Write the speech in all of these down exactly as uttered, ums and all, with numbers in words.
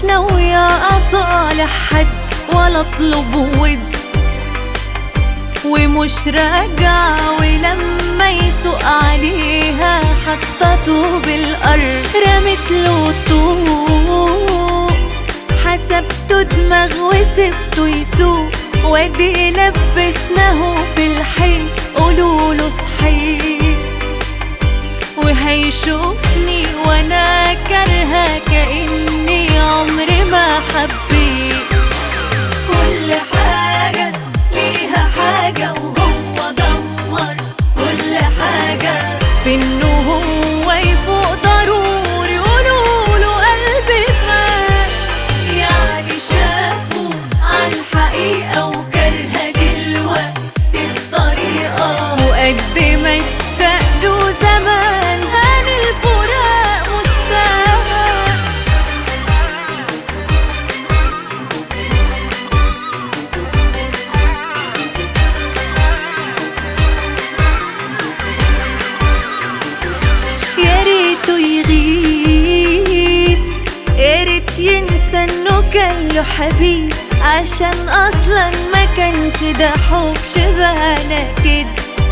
ناوية أصالح حد ولا أطلب ود، ومش راجعة ولما يسوق عليها حطته بالأرض رمت له الطوق. حسبته دماغ وسبته يسوق، وادي لبسناه في الحيط قولوله صحيت، وهيشوفني وانا كارهة كأني عمري ما حبيت. كل حاجة ليها حاجة وهو دمر كل حاجة في انه هو يفوق ضروري قولوله قلبي فات. يعني شافوا عالحقيقة وكرهة دلوقتي الطريقة، وقد ما اشتاقله زمان هان الفراق مشتاق. يا ريته يغيب، يا ريت ينسى انه كان له حبيب، عشان اصلا ما كانش ده حب شبهنا كده.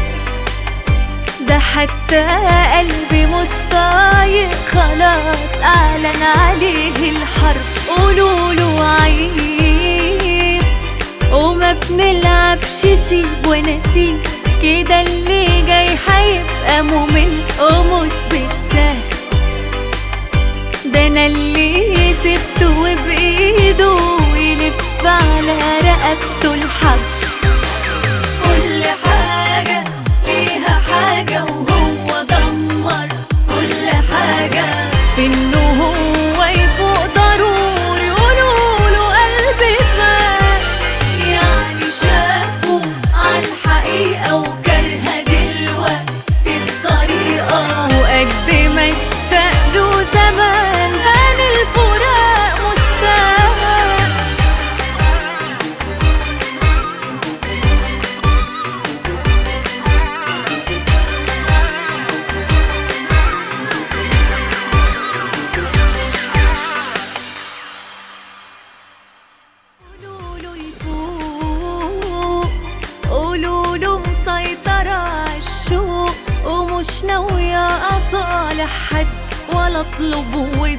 ده حتى قلبي مش طايق خلاص اعلن عليه الحرب قولوله عيب. وما بنلعبش سيب ونسيب كده، اللي جاي هيبقى ممل ومش بالسهل. ده انا اللي سبته وبايده يلف على رقبته الحب. كل حاجة ليها حاجة وهو دمر كل حاجة في انه هو يفوق ضروري قولوله قلبي فات. يعني شافوا عالحقيقة وكرهة دلوقتي الطريقة، وقد ما اشتاقله زمان هان الفراق مشتاق. قولوله يفوق، قولوله مسيطرة عالشوق، ومش ناوية أصالح حد ولا أطلب ود،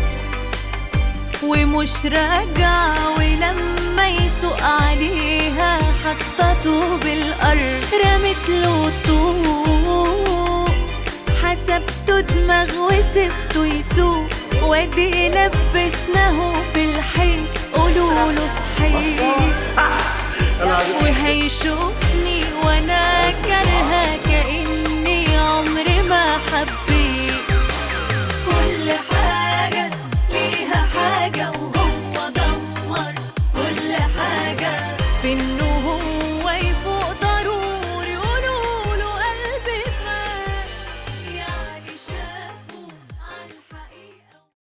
ومش راجعة ولما يسوق عليها حطته بالأرض رمت له الطوق. حسبته دماغ وسبته يسوق، وادي لبسناه في الحيط قولوله صحيت، وهيشوفني وانا كارهة كأني عمري ما حبيت. كل حاجة ليها حاجة وهو دمر كل حاجة في النور.